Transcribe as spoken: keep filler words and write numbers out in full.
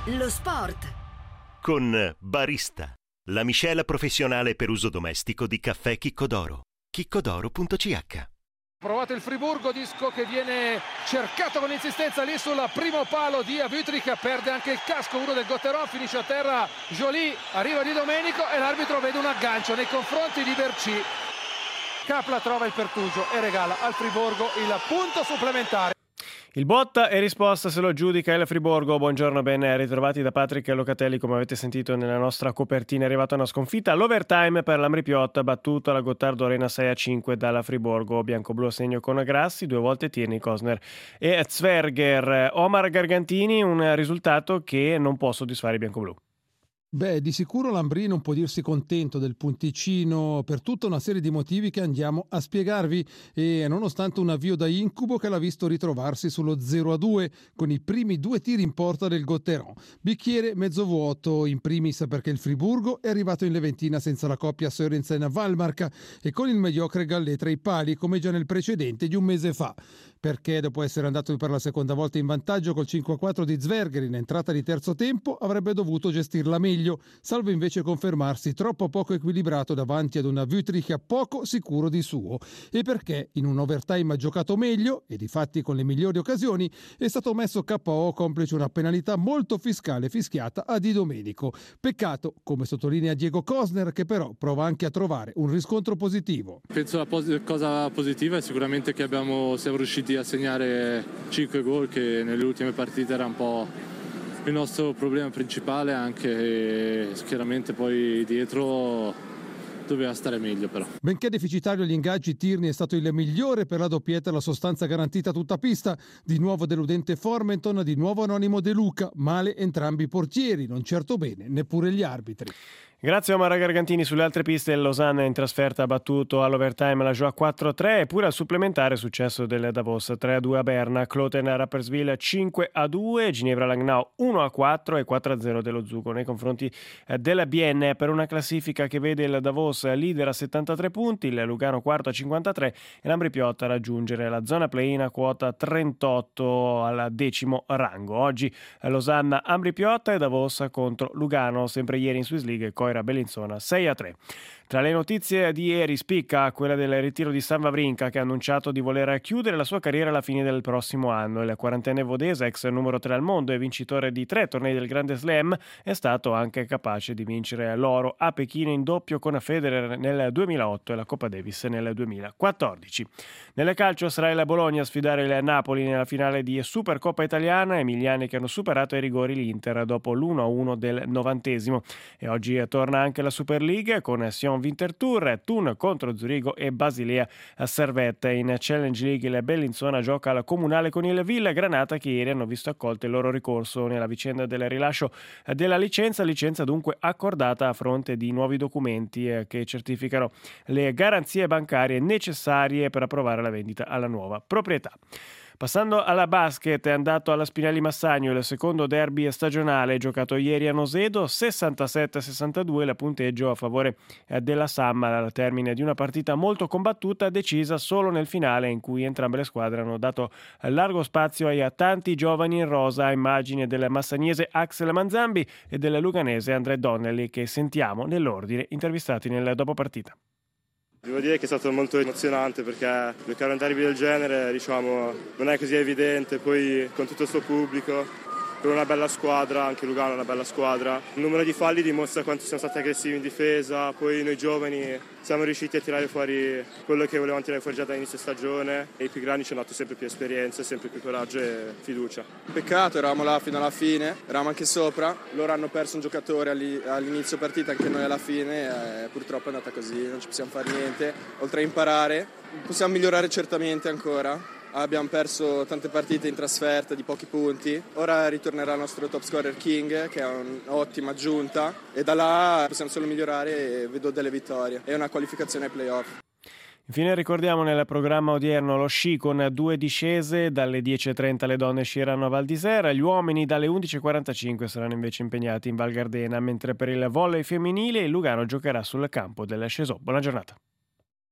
Lo sport con Barista, la miscela professionale per uso domestico di caffè Chicco d'Oro. chicco d'oro punto c h. Provato il Friburgo, disco che viene cercato con insistenza lì sul primo palo di Wüthrich, perde anche il casco uno del Gauthieron, finisce a terra Joly, arriva Di Domenico e l'arbitro vede un aggancio nei confronti di Bercy. Capla trova il pertugio e regala al Friburgo il punto supplementare. Il botta e risposta se lo giudica il Friburgo. Buongiorno, ben ritrovati da Patrick Locatelli. Come avete sentito nella nostra copertina è arrivata una sconfitta all'overtime per l'Ambri Piotta, battuta alla Gottardo Arena sei a cinque dalla Friburgo. Biancoblu a segno con Grassi, due volte Tierney, Cosner e Zwerger. Omar Gargantini, un risultato che non può soddisfare i biancoblu. Beh, di sicuro l'Ambrì non può dirsi contento del punticino per tutta una serie di motivi che andiamo a spiegarvi, e nonostante un avvio da incubo che l'ha visto ritrovarsi sullo zero a due con i primi due tiri in porta del Gauthieron. Bicchiere mezzo vuoto, in primis perché il Friburgo è arrivato in Leventina senza la coppia Sørensen-Wallmark e con il mediocre Gallet tra i pali come già nel precedente di un mese fa. Perché dopo essere andato per la seconda volta in vantaggio col cinque a quattro di Zwerger in entrata di terzo tempo avrebbe dovuto gestirla meglio, salvo invece confermarsi troppo poco equilibrato davanti ad una Wüthrich poco sicuro di suo, e perché in un overtime giocato meglio e difatti con le migliori occasioni è stato messo K O complice una penalità molto fiscale fischiata a Di Domenico. Peccato, come sottolinea Diego Cosner, che però prova anche a trovare un riscontro positivo. Penso la pos- cosa positiva è sicuramente che abbiamo, siamo riusciti a segnare cinque gol, che nelle ultime partite era un po' il nostro problema principale, anche chiaramente poi dietro doveva stare meglio però. Benché deficitario agli ingaggi, Tierney è stato il migliore per la doppietta e la sostanza garantita a tutta pista. Di nuovo deludente Formenton, di nuovo anonimo De Luca, male entrambi i portieri, non certo bene neppure gli arbitri. Grazie a Omar Gargantini. Sulle altre piste il Lausanne in trasferta ha battuto all'overtime la Joie quattro a tre, e pure al supplementare successo del Davos tre a due a Berna, Cloten Rapperswil cinque a due, Ginevra Langnau uno a quattro e quattro a zero dello Zugo nei confronti della Bienne, per una classifica che vede il Davos leader a settantatré punti, il Lugano quarto a cinquantatré e l'Ambri Piotta a raggiungere la zona play-in a quota trentotto al decimo rango. Oggi Losanna Ambri Piotta e Davos contro Lugano, sempre ieri in Swiss League Coira Bellinzona sei a tre. Tra le notizie di ieri spicca quella del ritiro di Stan Wawrinka, che ha annunciato di voler chiudere la sua carriera alla fine del prossimo anno. Il quarantenne vodese, ex numero tre al mondo e vincitore di tre tornei del Grande Slam, è stato anche capace di vincere l'oro a Pechino in doppio con Federer nel duemilaotto e la Coppa Davis nel duemilaquattordici. Nel calcio sarà il Bologna a sfidare il Napoli nella finale di Supercoppa italiana, emiliani che hanno superato ai rigori l'Inter dopo l'uno a uno del novantesimo. E oggi torna anche la Super League con Sion Winterthur, Thun contro Zurigo e Basilea a Servette. In Challenge League il Bellinzona gioca al comunale con il Villa Granata, che ieri hanno visto accolto il loro ricorso nella vicenda del rilascio della licenza, licenza dunque accordata a fronte di nuovi documenti che certificano le garanzie bancarie necessarie per approvare la vendita alla nuova proprietà. Passando alla basket, è andato alla Spinelli Massagno il secondo derby stagionale giocato ieri a Nosedo, sessantasette a sessantadue il punteggio a favore della Samma al termine di una partita molto combattuta, decisa solo nel finale, in cui entrambe le squadre hanno dato largo spazio ai tanti giovani in rosa, immagine del massagnese Axel Manzambi e del luganese André Donnelly, che sentiamo nell'ordine intervistati nel dopopartita. Devo dire che è stato molto emozionante, perché giocare un derby del genere, diciamo, non è così evidente, poi con tutto il suo pubblico, per una bella squadra, anche Lugano è una bella squadra. Il numero di falli dimostra quanto siamo stati aggressivi in difesa, poi noi giovani siamo riusciti a tirare fuori quello che volevamo tirare fuori già da inizio stagione, e i più grandi ci hanno dato sempre più esperienza, sempre più coraggio e fiducia. Peccato, eravamo là fino alla fine, eravamo anche sopra, loro hanno perso un giocatore all'inizio partita, anche noi alla fine, e purtroppo è andata così, non ci possiamo fare niente, oltre a imparare possiamo migliorare certamente ancora. Abbiamo perso tante partite in trasferta di pochi punti, ora ritornerà il nostro top scorer King, che è un'ottima aggiunta, e da là possiamo solo migliorare e vedo delle vittorie e una qualificazione ai playoff. Infine ricordiamo nel programma odierno lo sci con due discese. Dalle dieci e trenta le donne sceranno a Val d'Isera, gli uomini dalle undici e quarantacinque saranno invece impegnati in Val Gardena, mentre per il volley femminile il Lugano giocherà sul campo del Chesot. Buona giornata.